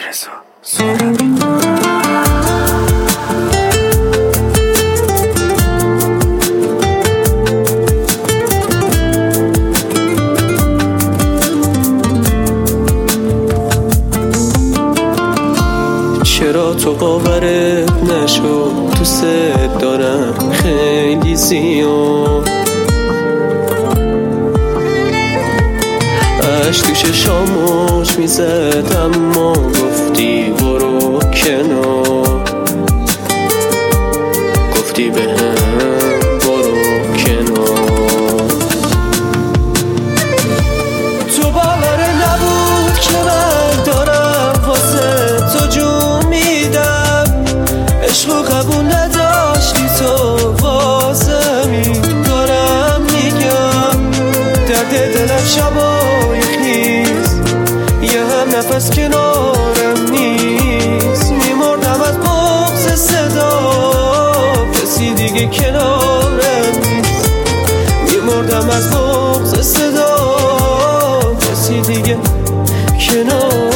رضا سهرابی. چرا تو باورت نشد دوست دارم خیلی زیاد، عشق تو چشامش میزد اما گفتی برو کنار، گفتی بهم برو کنار. تو باور نبود که من دارم واسه تو جون میدم، عشق و قبول نداشتی تو واسه می دارم میگم، درد دلم شبای خیز یه هم نفس کنارم نیست، میمردم از بغض صدا کسی دیگه کنارم نیست، میمردم از بغض صدا کسی دیگه کنارم.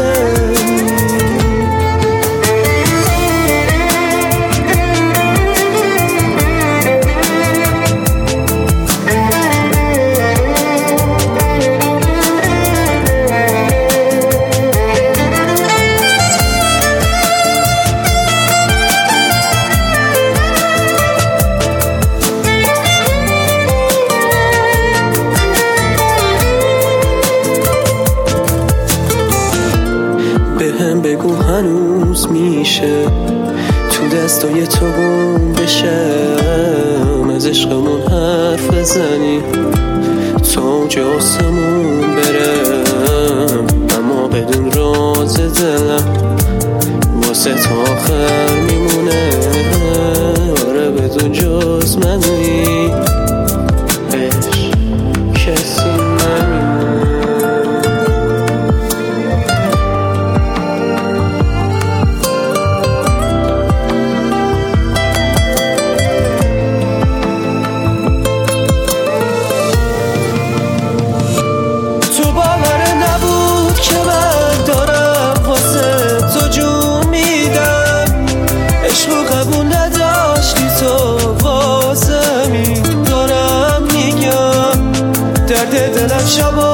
بهم بگو هنوز میشه تو دستای تو گم بشم، از عشقمون حرف بزنی تا اوج آسمون برم، اما بدون راز دلم واسه تا آخر میمونه، آره بدون جز منی عشق کسی نمیمونه. قبول نداشتی تو واسه می دارم میگم، درد دلم شبا